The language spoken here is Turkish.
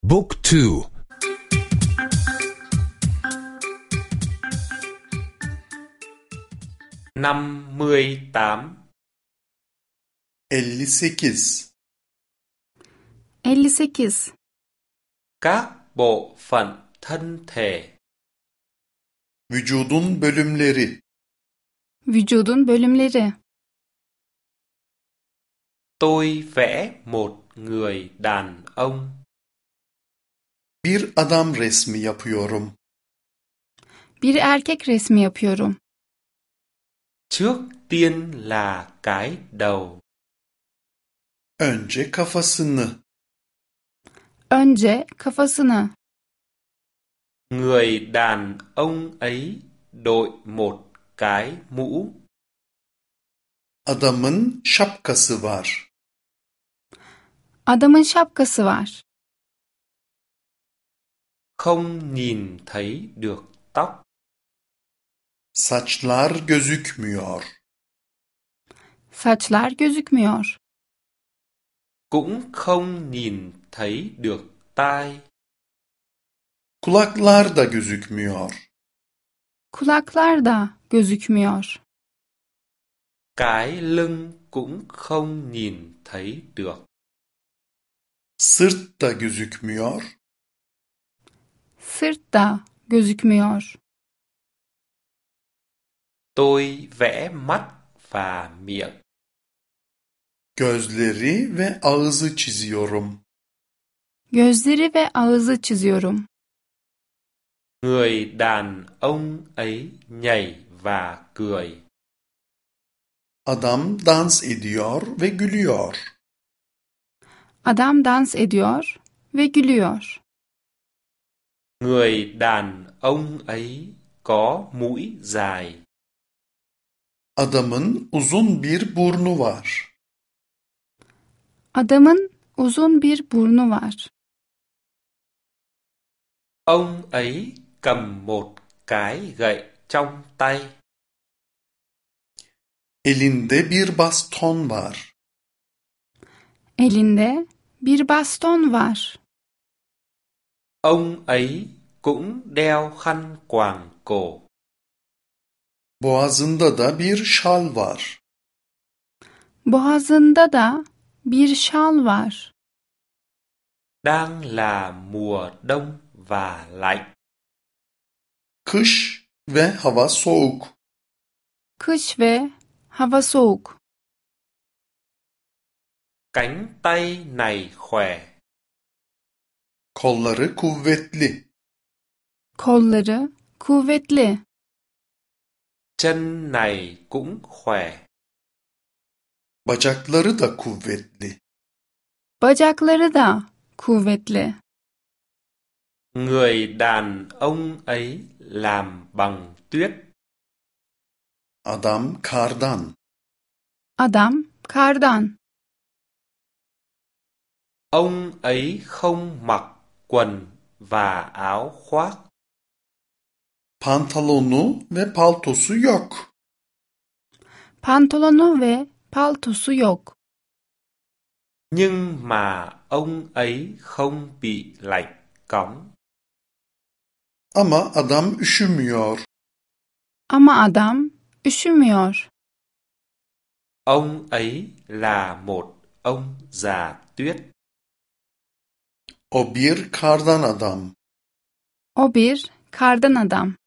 Book 2. 58 58. 58. Các bộ phận thân thể. Vücudun bölümleri. Vücudun bölümleri. Tôi vẽ một người đàn ông. Bir adam resmi yapıyorum. Bir erkek resmi yapıyorum. Trước tiên là cái đầu. Önce kafasını. Önce kafasını. Người đàn ông ấy đội một cái mũ. Adamın şapkası var. Adamın şapkası var. Không nhìn thấy được tóc. Saçlar gözükmüyor. Saçlar gözükmüyor. Cũng không nhìn thấy được tai. Kulaklar da gözükmüyor. Kulaklar da gözükmüyor. Cái lưng cũng không nhìn thấy được. Sırt da gözükmüyor. Sırt da gözükmüyor. Tôi vẽ mắt và miệng. Gözleri ve ağzı çiziyorum. Gözleri ve ağzı çiziyorum. Người đàn ông ấy nhảy và cười. Adam dans ediyor ve gülüyor. Adam dans ediyor ve gülüyor. Người đàn ông ấy có mũi dài. Adamın uzun bir burnu var. Adamın uzun bir burnu var. Ông ấy cầm một cái gậy trong tay. Elinde bir baston var. Elinde bir baston var. Ông ấy cũng đeo khăn quàng cổ. Boğazında da bir şal var. Boğazında da bir şal var. Đang là mùa đông và lạnh. Kış ve hava soğuk. Kış ve hava soğuk. Cánh tay này khỏe. Kolları kuvvetli. Kolları kuvvetli. Chân này cũng khỏe. Bacakları da kuvvetli. Bacakları da kuvvetli. Người đàn ông ấy làm bằng tuyết. Adam kardan. Adam kardan. Ông ấy không mặc quần và áo khoác. Pantolonu ve paltosu yok. Pantolonu ve paltosu yok. Nhưng mà ông ấy không bị lạnh cóng. Ama adam üşümüyor. Ama adam üşümüyor. Ông ấy là một ông già tuyết. O bir kardan adam. O bir kardan adam.